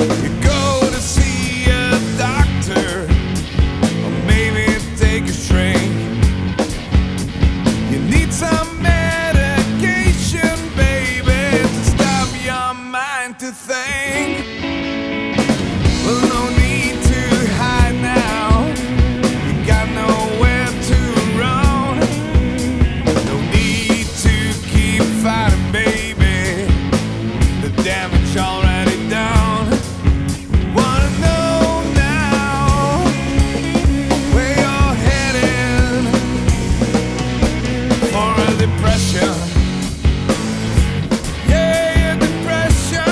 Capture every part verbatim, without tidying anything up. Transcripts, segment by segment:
You go to see a doctor, or maybe take a shrink. You need some medication, baby, to stop your mind to think. Well, no need to hide now. You got nowhere to run. No need to keep fighting, baby. The damage already done. Wanna know now where you're heading for a depression? Yeah, a depression.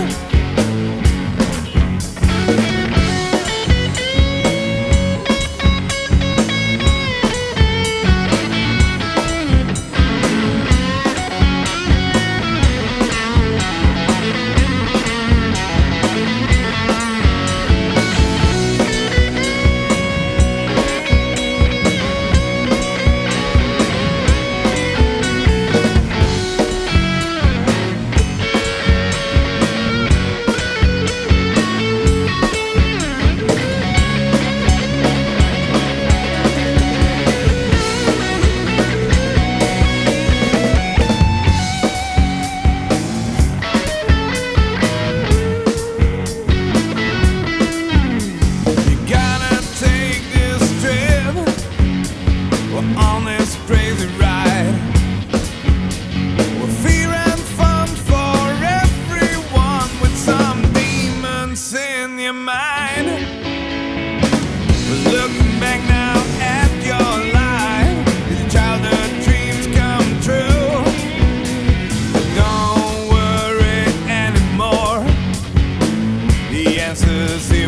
On this crazy ride, with fear and fun for everyone, with some demons in your mind. But looking back now at your life, your childhood dreams come true. Don't worry anymore, the answer's here.